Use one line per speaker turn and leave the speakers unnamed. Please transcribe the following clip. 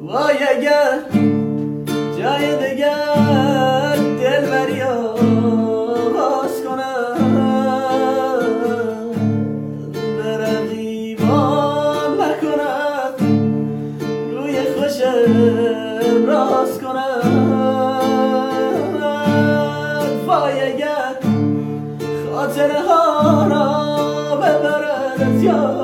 وای اگر جای دگر دلبری آغاز کنم، به رقیبان نکند روی خوشم راز کند. وای اگر خاطره ها را ببرد از یاد